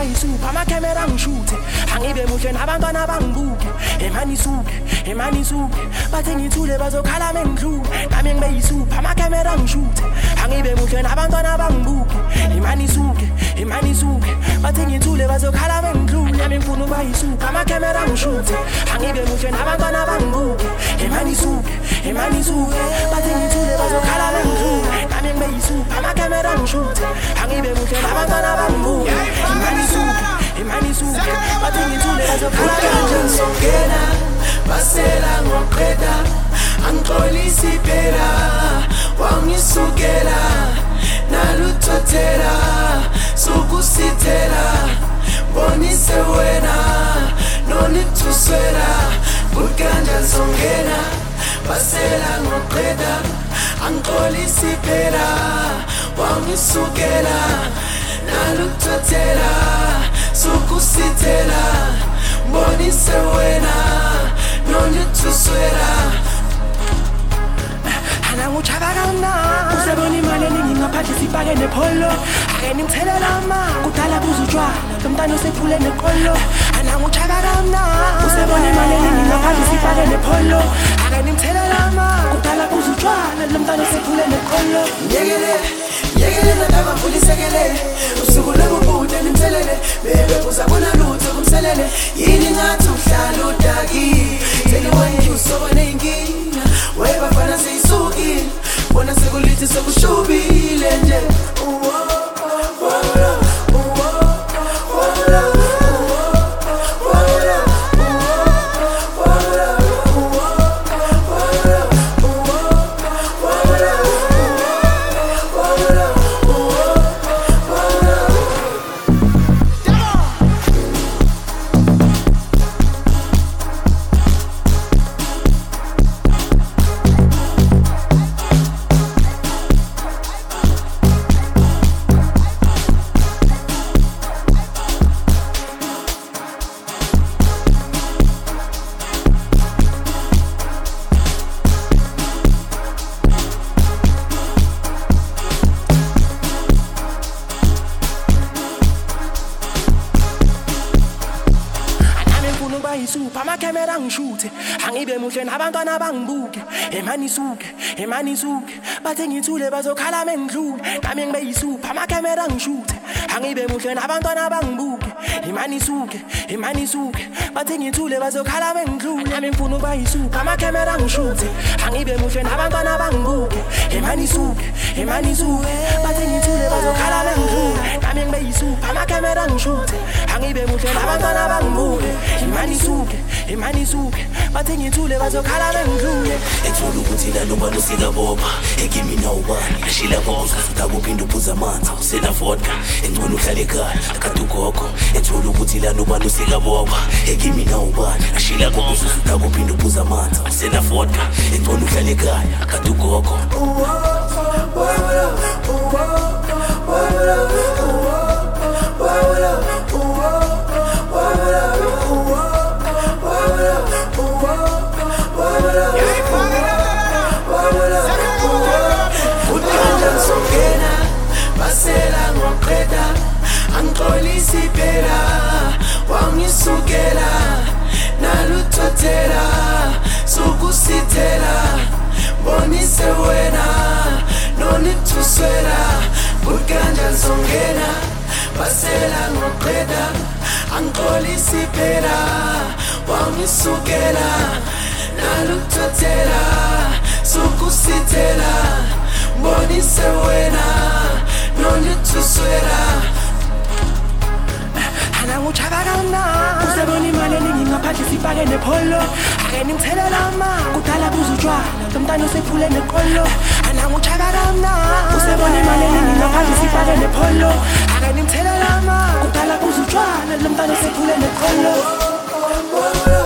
bayisupha amakhemera ngishuthe angibe muhle nabantwana bangibuke emani suke bathi ngithule bazokhala mengidlule nami ngibe yisupha amakhemera ngishuthe angibe muhle nabantwana bangibuke emani suke bathi ngithule bazokhala mengidlule nami ngifuna ukuba yisupha amakhemera ngishuthe angibe muhle nabantwana bangibuke emani suke bathi ngithule bazokhala mengidlule nami ngibe yisupha amakhemera ngishuthe angibe muhle nabantwana bangibuke emani suke bathi ngithule bazokhala mengidlule basela ngoqeda angixolisi phela wangisukela naluthothela sukusithela bonise wena nonithuswela kukanja zongena basela ngoqeda angixolisi phela wangisukela naluthothela sukusithela bonise wena nonithuswela ananguchabakana usebona imali eningi ngaphandle sifake nepolo ake nimthelela kudala kuzutshwala lo mntana usephule neqolo ananguchabakana usebona imali eningi ngaphandle sifake nepolo ake nimthelela kudala kuzutshwala lo mntana usephule neqolo yekele nataka mfulisekele usuku lwebubude nimthelele bebe uzabona lutho kumselele yini ngathi uhlala udaki seliwanyusobone inkinga webafana seyisukile bona sekulithi sekushubile nje bayisupha amakhemera ngishuthe angibe muhle nabantwana bangibuke emani suke bathi ngithule bazokhala mengidlule nami ngibe yisupha amakhemera ngishuthe angibe muhle nabantwana bangibuke emani suke bathi ngithule bazokhala mengidlule nami ngifuna ukuba yisupha amakhemera ngishuthe angibe muhle nabantwana bangibuke emani suke bathi ngithule bazokhala mengidlule nami ngibe yisupha amakhemera ngishuthe angibe muhle nabantwana bangibuke emani suke bathi ngithule bazokhala mengidlule ethola ukuthi la noma lusikabopha ekimi nawubani ashila kokuzufutha kuphinda uphuza amanzi usena vodka engcono uhlale ekhaya akade ugogo ethola ukuthi la noma lusikabopha ekimi nawubani ashila kokuzufutha kuphinda uphuza amanzi usena vodka engcono uhlale ekhaya akade ugogo basela ngoqeda angixolisi phela wangisukela naluthothela sukusithela bonise wena nonithuswela kukanja zongena basela ngoqeda angixolisi phela wangisukela naluthothela sukusithela bonise wena nonithuswela ananguchabakana usebona imali eningi ngaphandle sifake nepolo ake nimthelela kudala kuzutshwala lo mntana usephule neqolo ananguchabakana usebona imali eningi ngaphandle sifake nepolo ake nimthelela kudala kuzutshwala lo mntana usephule neqolo